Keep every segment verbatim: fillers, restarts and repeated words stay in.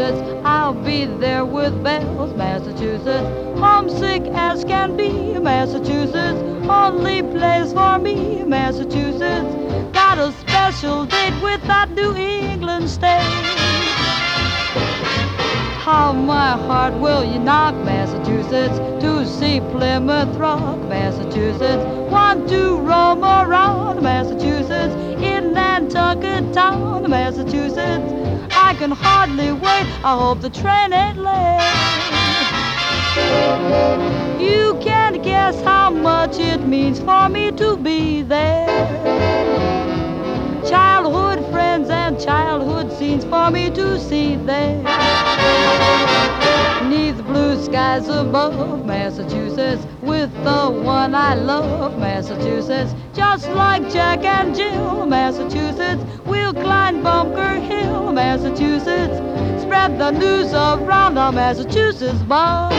Massachusetts. I'll be there with bells, Massachusetts. Homesick as can be, Massachusetts. Only place for me, Massachusetts. Got a special date with that New England state. How my heart will you knock, Massachusetts, to see Plymouth Rock, Massachusetts. Want to roam around, Massachusetts, in Nantucket Town, Massachusetts. I can hardly wait, I hope the train ain't late. You can't guess how much it means for me to be there. Childhood friends and childhood scenes for me to see there. Neath the blue skies above, Massachusetts, with the one I love, Massachusetts. Just like Jack and Jill, Massachusetts, we'll climb Bunker Hill, Massachusetts. Spread the news around our Massachusetts bar.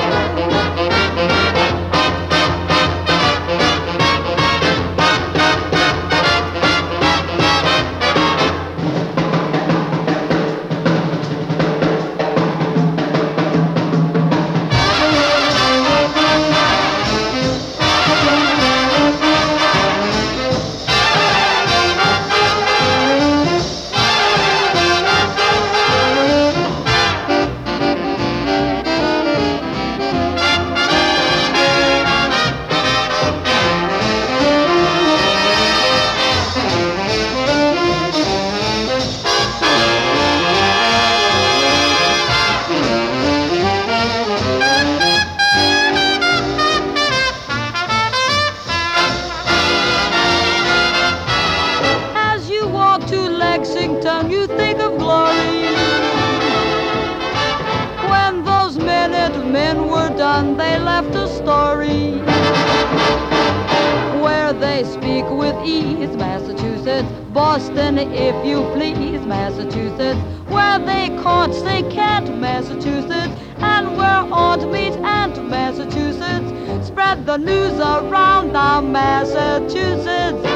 Lexington, you think of glory. When those minute men were done, they left a story where they speak with ease, Massachusetts. Boston, if you please, Massachusetts. Where they can't say can't, Massachusetts. And where aunt meets aunt, Massachusetts. Spread the news around our Massachusetts.